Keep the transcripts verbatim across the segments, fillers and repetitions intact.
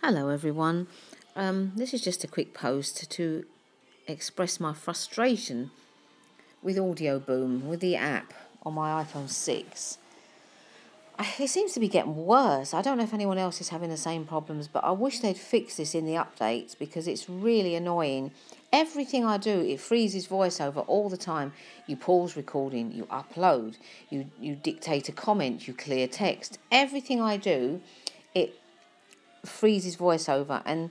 Hello everyone. Um, this is just a quick post to express my frustration with Audio Boom, with the app on my iPhone six. It seems to be getting worse. I don't know if anyone else is having the same problems, but I wish they'd fix this in the updates because it's really annoying. Everything I do, it freezes voiceover all the time. You pause recording, you upload, you, you dictate a comment, you clear text. Everything I do, it freezes voiceover. And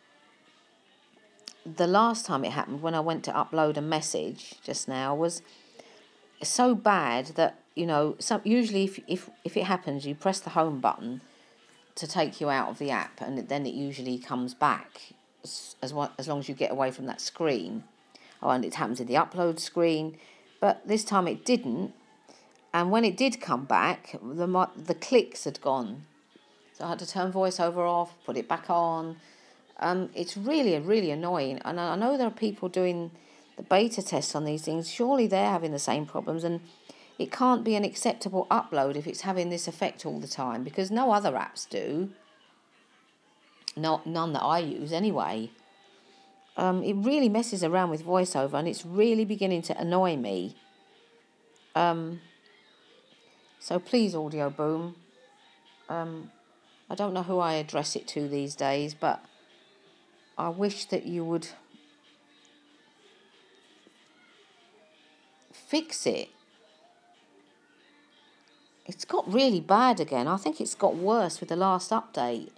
the last time it happened, when I went to upload a message just now, was so bad that, you know, some, usually if, if if it happens, you press the home button to take you out of the app, and then it usually comes back as as, well, as long as you get away from that screen. Oh, and it happens in the upload screen, but this time it didn't. And when it did come back, the the clicks had gone, so I had to turn voiceover off, put it back on. Um, it's really, really annoying. And I know there are people doing the beta tests on these things. Surely they're having the same problems, and it can't be an acceptable upload if it's having this effect all the time, because no other apps do. Not none that I use anyway. Um, it really messes around with voiceover, and it's really beginning to annoy me. Um, so please, Audio Boom. Um, I don't know who I address it to these days, but I wish that you would fix it. It's got really bad again. I think it's got worse with the last update.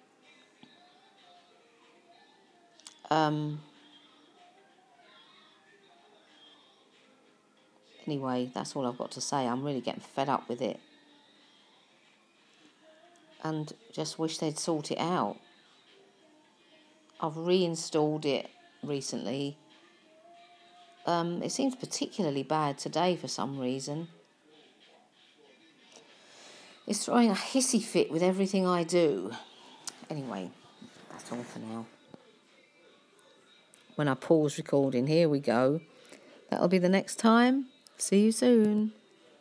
Um, anyway, that's all I've got to say. I'm really getting fed up with it. And just wish they'd sort it out. I've reinstalled it recently. Um, it seems particularly bad today for some reason. It's throwing a hissy fit with everything I do. Anyway, that's all for now. When I pause recording, here we go. That'll be the next time. See you soon.